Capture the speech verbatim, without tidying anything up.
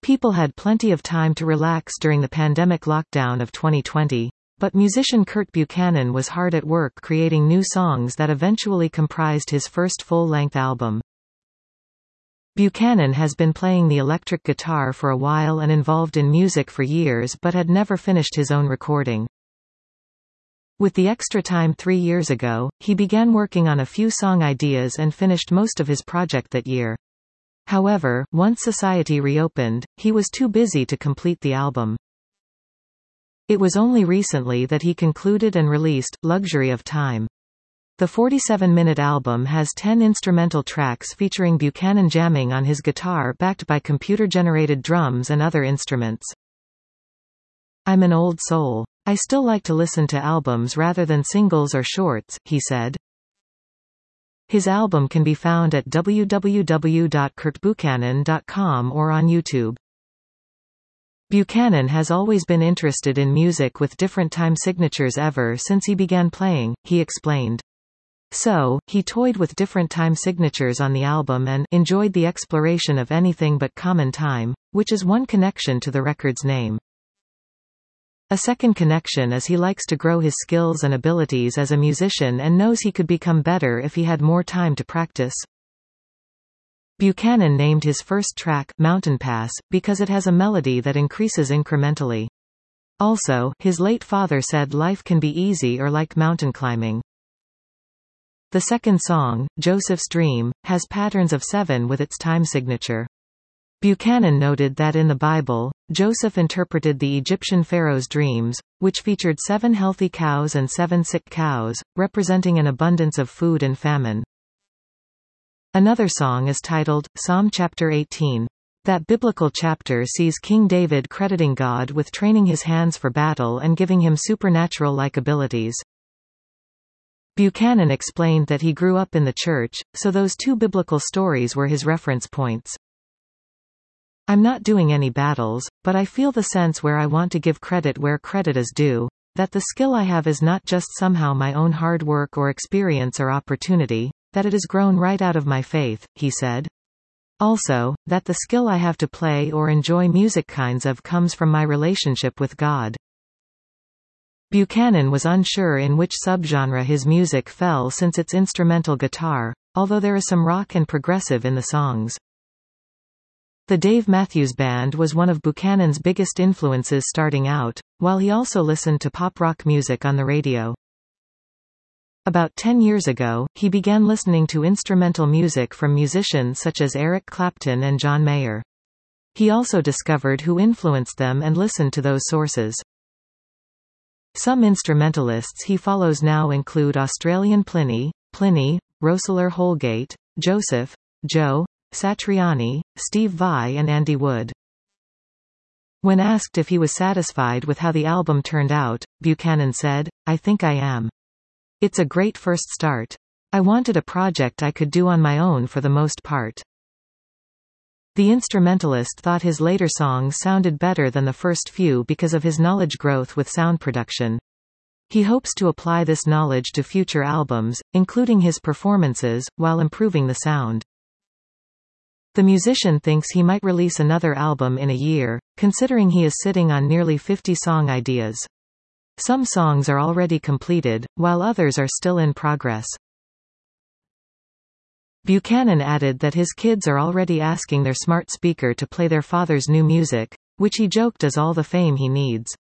People had plenty of time to relax during the pandemic lockdown of twenty twenty. But musician Kurt Buchanan was hard at work creating new songs that eventually comprised his first full-length album. Buchanan has been playing the electric guitar for a while and involved in music for years but had never finished his own recording. With the extra time three years ago, he began working on a few song ideas and finished most of his project that year. However, once society reopened, he was too busy to complete the album. It was only recently that he concluded and released Luxury of Time. The forty-seven minute album has ten instrumental tracks featuring Buchanan jamming on his guitar backed by computer-generated drums and other instruments. "I'm an old soul. I still like to listen to albums rather than singles or shorts," he said. His album can be found at w w w dot kurt buchanan dot com or on YouTube. Buchanan has always been interested in music with different time signatures ever since he began playing, he explained. So, he toyed with different time signatures on the album and enjoyed the exploration of anything but common time, which is one connection to the record's name. A second connection is he likes to grow his skills and abilities as a musician and knows he could become better if he had more time to practice. Buchanan named his first track Mountain Pass because it has a melody that increases incrementally. Also, his late father said life can be easy or like mountain climbing. The second song, Joseph's Dream, has patterns of seven with its time signature. Buchanan noted that in the Bible, Joseph interpreted the Egyptian pharaoh's dreams, which featured seven healthy cows and seven sick cows, representing an abundance of food and famine. Another song is titled, Psalm chapter eighteen. That biblical chapter sees King David crediting God with training his hands for battle and giving him supernatural-like abilities. Buchanan explained that he grew up in the church, so those two biblical stories were his reference points. "I'm not doing any battles, but I feel the sense where I want to give credit where credit is due, that the skill I have is not just somehow my own hard work or experience or opportunity, that it has grown right out of my faith," he said. Also, that the skill I have to play or enjoy music kinds of comes from my relationship with God. Buchanan was unsure in which subgenre his music fell since it's instrumental guitar, although there is some rock and progressive in the songs. The Dave Matthews Band was one of Buchanan's biggest influences starting out, while he also listened to pop rock music on the radio. About ten years ago, he began listening to instrumental music from musicians such as Eric Clapton and John Mayer. He also discovered who influenced them and listened to those sources. Some instrumentalists he follows now include Australian Pliny, Pliny, Roeseler Holgate, Joseph, Joe Satriani, Steve Vai and Andy Wood. When asked if he was satisfied with how the album turned out, Buchanan said, "I think I am. It's a great first start. I wanted a project I could do on my own for the most part." The instrumentalist thought his later songs sounded better than the first few because of his knowledge growth with sound production. He hopes to apply this knowledge to future albums, including his performances, while improving the sound. The musician thinks he might release another album in a year, considering he is sitting on nearly fifty song ideas. Some songs are already completed, while others are still in progress. Buchanan added that his kids are already asking their smart speaker to play their father's new music, which he joked is all the fame he needs.